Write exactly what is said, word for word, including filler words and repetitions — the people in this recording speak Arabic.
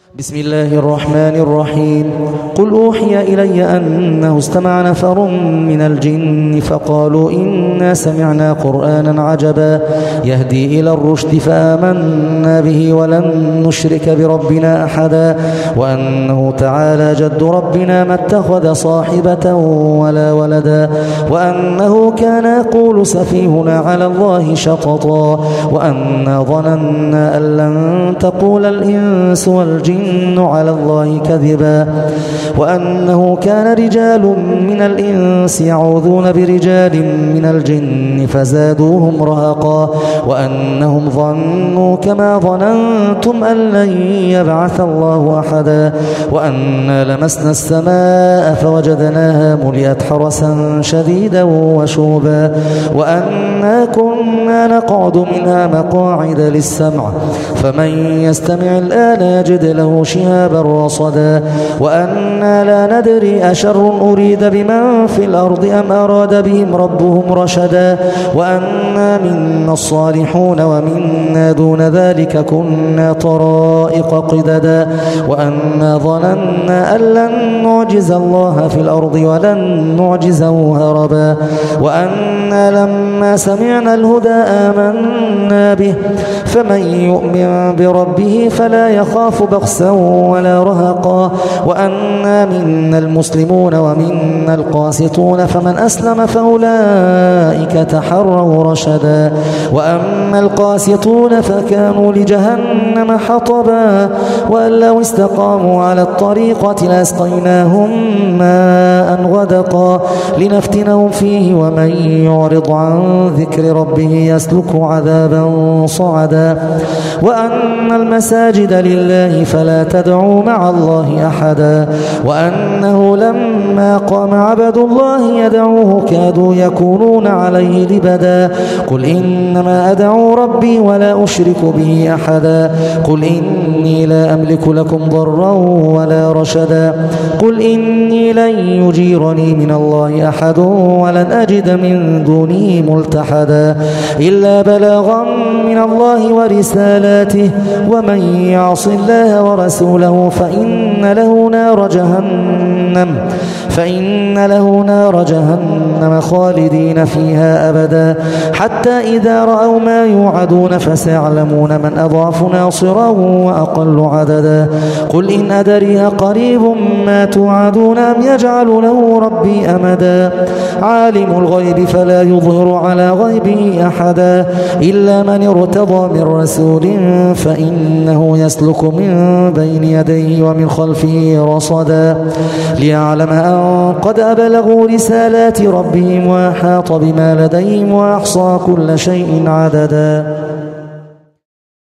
بسم الله الرحمن الرحيم. قل أوحي إلي أنه استمع نفر من الجن فقالوا إنا سمعنا قرآنا عجبا يهدي إلى الرشد فآمنا به ولن نشرك بربنا أحدا وأنه تعالى جد ربنا ما اتخذ صاحبة ولا ولدا وأنه كان يقول سفيهنا على الله شططا وأنا ظننا أن لن تقول الإنس والجن على الله كذبا وأنه كان رجال من الإنس يعوذون برجال من الجن فزادوهم رهقا وأنهم ظنوا كما ظننتم أن لن يبعث الله أحدا وأنا لمسنا السماء فوجدناها ملئت حرسا شديدا وشوبا وأنا كنا نقعد منها مقاعد للسمع فمن يستمع الآن يجد له شهابا رصدا وأنا لا ندري أشر أريد بمن في الأرض أم أراد بهم ربهم رشدا وأنا منا الصالحون ومنا دون ذلك كنا طرائق قددا وأنا ظننا أن لن نعجز الله في الأرض ولن نعجزه هربا وأنا لما سمعنا الهدى آمنا به فمن يؤمن بربه فلا يخاف بخسا ولا رهقا وأنا منا المسلمون ومنا القاسطون فمن أسلم فأولئك تحروا رشدا وأما القاسطون فكانوا لجهنم حطبا وأن لو استقاموا على الطريقة لأسقيناهم ماء غدقا لنفتنهم فيه ومن يعرض عن ذكر ربه يسلك عذابا صعدا وأن المساجد لله فلا تدعوا مع الله أحدا وأنه لما قام عبد الله يدعوه كادوا يكونون عليه لبدا قل إنما أدعو ربي ولا أشرك به أحدا قل إني لا أملك لكم ضرا ولا رشدا قل إني لن يجيرني من الله أحد ولن أجد من دونه ملتحدا إلا بلاغا من الله ورسالاته ومن يعص الله ورسوله فإن له نار جهنم فإن له نار جهنم خالدين فيها أبدا حتى إذا رأوا ما يوعدون فسيعلمون من أضعف ناصرا وأقل عددا قل إن أدري قريب ما توعدون أم يجعل له ربي أمدا عالم الغيب فلا يظهر على غيبه أحدا إلا من ارتضى من رسول فإنه يسلك من بين يديه ومن خلفه رصدا ليعلم أن قد أبلغوا رسالات ربهم وأحاط بما لديهم وأحصى كل شيء عددا.